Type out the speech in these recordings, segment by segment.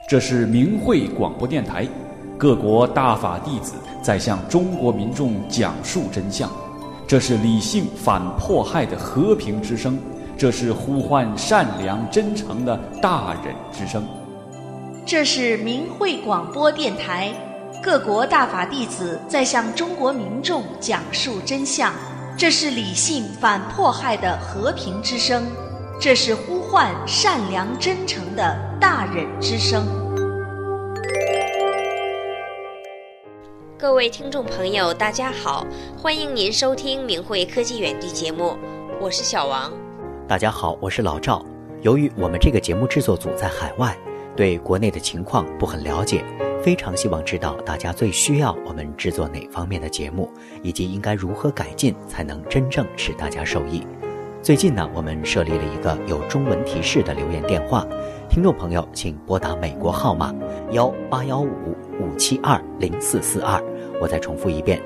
这是明慧广播电台，各国大法弟子在向中国民众讲述真相。这是理性反迫害的和平之声，这是呼唤善良真诚的大忍之声。 这是明慧广播电台，各国大法弟子在向中国民众讲述真相。这是理性反迫害的和平之声，这是呼唤善良真诚的大忍之声。 各位听众朋友大家好，欢迎您收听明慧科技园地节目，我是小王。 大家好，我是老赵。由于我们这个节目制作组在海外，对国内的情况不很了解，非常希望知道大家最需要我们制作哪方面的节目，以及应该如何改进才能真正使大家受益。最近呢，我们设立了一个有中文提示的留言电话，听众朋友请拨打美国号码1815-572-0442，我再重复一遍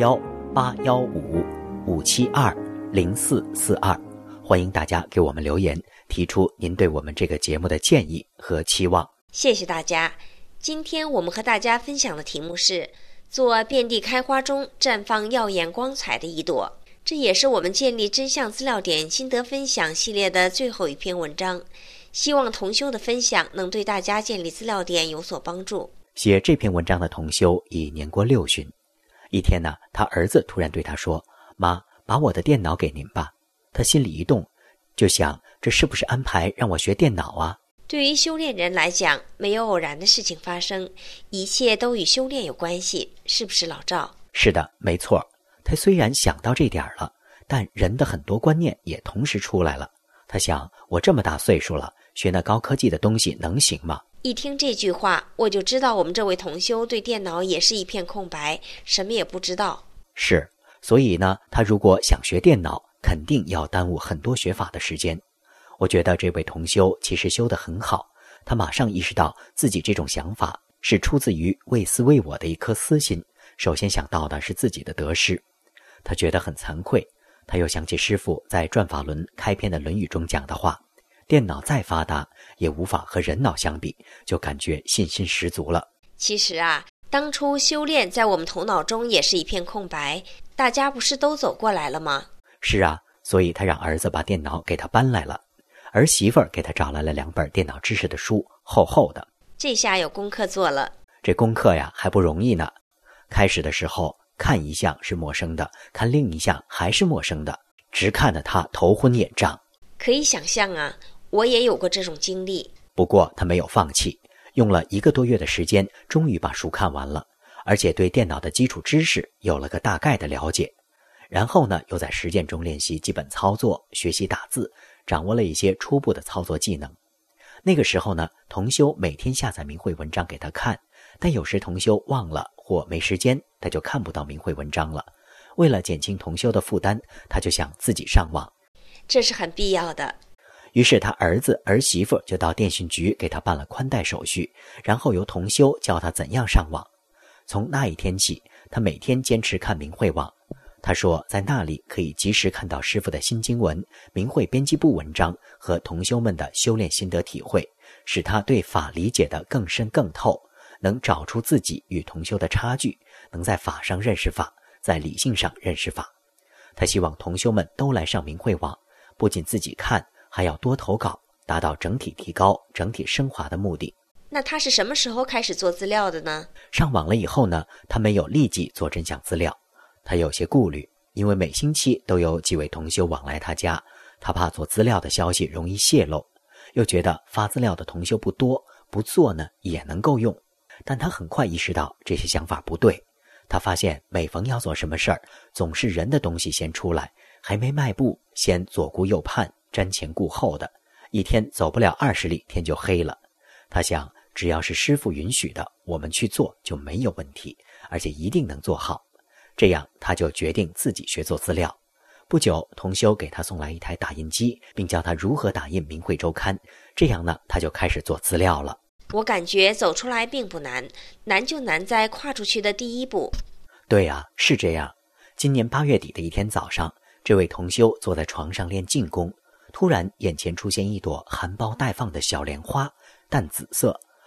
1815-572-0442，欢迎大家给我们留言，提出您对我们这个节目的建议和期望。 谢谢大家。今天我们和大家分享的题目是做遍地开花中绽放耀眼光彩的一朵，这也是我们建立真相资料点心得分享系列的最后一篇文章，希望同修的分享能对大家建立资料点有所帮助。 写这篇文章的同修已年过60旬，一天呢，他儿子突然对他说：“妈，把我的电脑给您吧。”他心里一动，就想这是不是安排让我学电脑啊？ 对于修炼人来讲，没有偶然的事情发生，一切都与修炼有关系，是不是老赵？ 是的，没错。他虽然想到这点了，但人的很多观念也同时出来了。他想，我这么大岁数了，学那高科技的东西能行吗？ 一听这句话，我就知道我们这位同修对电脑也是一片空白，什么也不知道。 是，所以呢，他如果想学电脑，肯定要耽误很多学法的时间。我觉得这位同修其实修得很好，他马上意识到自己这种想法是出自于为私为我的一颗私心，首先想到的是自己的得失。他觉得很惭愧，他又想起师父在转法轮开篇的《论语》中讲的话，电脑再发达也无法和人脑相比，就感觉信心十足了。 其实啊，当初修炼在我们头脑中也是一片空白，大家不是都走过来了吗？ 是啊，所以他让儿子把电脑给他搬来了，儿媳妇儿给他找来了2本电脑知识的书，厚厚的。 这下有功课做了。 这功课呀还不容易呢。开始的时候看一项是陌生的，看另一项还是陌生的，直看得他头昏眼胀。 可以想象啊，我也有过这种经历。 不过他没有放弃，用了1个多月的时间，终于把书看完了，而且对电脑的基础知识有了个大概的了解。然后呢，又在实践中练习基本操作，学习打字，掌握了一些初步的操作技能。那个时候呢，同修每天下载明慧文章给他看，但有时同修忘了或没时间，他就看不到明慧文章了。为了减轻同修的负担，他就想自己上网， 这是很必要的。 于是他儿子儿媳妇就到电信局给他办了宽带手续，然后由同修教他怎样上网。从那一天起，他每天坚持看明慧网。他说在那里可以及时看到师父的新经文、明慧编辑部文章和同修们的修炼心得体会，使他对法理解得更深更透，能找出自己与同修的差距，能在法上认识法，在理性上认识法。他希望同修们都来上明慧网，不仅自己看，还要多投稿，达到整体提高、整体升华的目的。 那他是什么时候开始做资料的呢？ 上网了以后呢，他没有立即做真相资料。他有些顾虑，因为每星期都有几位同修往来他家，他怕做资料的消息容易泄露，又觉得发资料的同修不多，不做呢也能够用。但他很快意识到这些想法不对，他发现每逢要做什么事儿，总是人的东西先出来，还没迈步，先左顾右盼，瞻前顾后的，一天走不了20里，天就黑了。他想，只要是师父允许的，我们去做就没有问题，而且一定能做好。这样他就决定自己学做资料。不久，同修给他送来一台打印机，并教他如何打印明慧周刊。这样呢，他就开始做资料了。 我感觉走出来并不难，难就难在跨出去的第一步。 对啊，是这样。今年8月底的一天早上，这位同修坐在床上练静功，突然眼前出现一朵含苞待放的小莲花，淡紫色，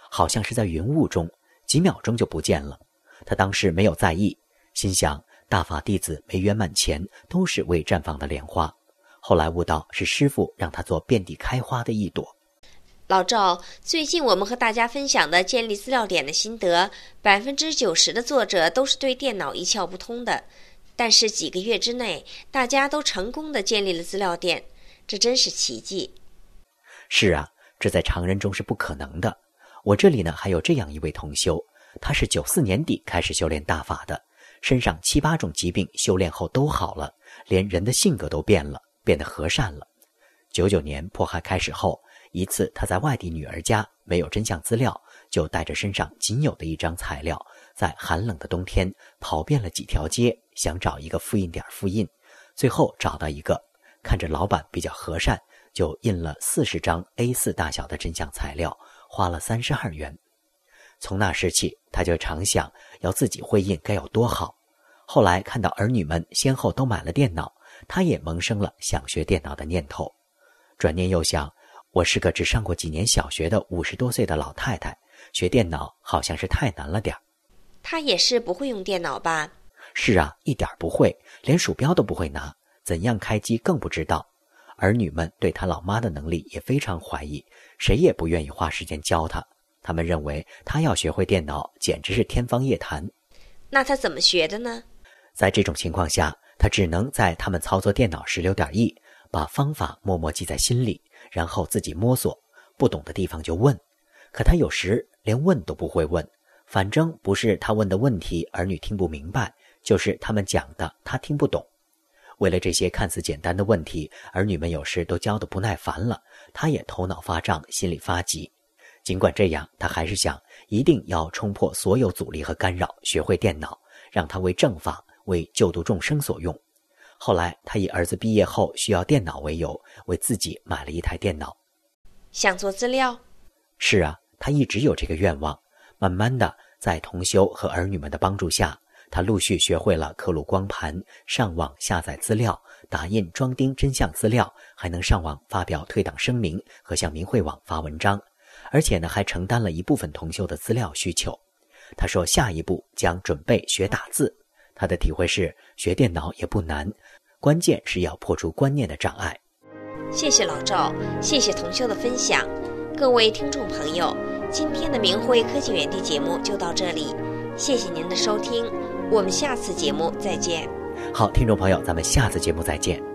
好像是在云雾中，几秒钟就不见了。他当时没有在意，心想大法弟子没圆满前都是未绽放的莲花，后来悟到是师父让他做遍地开花的一朵。 老赵，最近我们和大家分享的建立资料点的心得，90%的作者都是对电脑一窍不通的，但是几个月之内，大家都成功的建立了资料点，这真是奇迹。 是啊，这在常人中是不可能的。我这里呢还有这样一位同修，他是94年底开始修炼大法的，身上7、8种疾病修炼后都好了，连人的性格都变了，变得和善了。99年迫害开始后，一次他在外地女儿家没有真相资料，就带着身上仅有的一张材料，在寒冷的冬天跑遍了几条街，想找一个复印点复印，最后找到一个，看着老板比较和善，就印了40张 A4 大小的真相材料，花了32元。从那时起，他就常想要自己会印该有多好。后来看到儿女们先后都买了电脑，他也萌生了想学电脑的念头。转念又想，我是个只上过几年小学的50多岁的老太太，学电脑好像是太难了点儿。 他也是不会用电脑吧？ 是啊，一点不会，连鼠标都不会拿，怎样开机更不知道。儿女们对他老妈的能力也非常怀疑，谁也不愿意花时间教他。他们认为他要学会电脑简直是天方夜谭。 那他怎么学的呢？ 在这种情况下，他只能在他们操作电脑时留点意，把方法默默记在心里，然后自己摸索，不懂的地方就问。可他有时连问都不会问，反正不是他问的问题儿女听不明白，就是他们讲的他听不懂。为了这些看似简单的问题，儿女们有时都教得不耐烦了，他也头脑发胀，心里发急。尽管这样，他还是想一定要冲破所有阻力和干扰，学会电脑，让他为正法，为救度众生所用。后来他以儿子毕业后需要电脑为由，为自己买了一台电脑。 想做资料？ 是啊，他一直有这个愿望。慢慢的，在同修和儿女们的帮助下，他陆续学会了刻录光盘，上网下载资料，打印装订真相资料，还能上网发表退档声明和向明慧网发文章。而且呢，还承担了一部分同修的资料需求。他说下一步将准备学打字。他的体会是，学电脑也不难，关键是要破除观念的障碍。 谢谢老赵，谢谢同修的分享。各位听众朋友，今天的明慧科技园地节目就到这里，谢谢您的收听，我们下次节目再见。 好，听众朋友，咱们下次节目再见。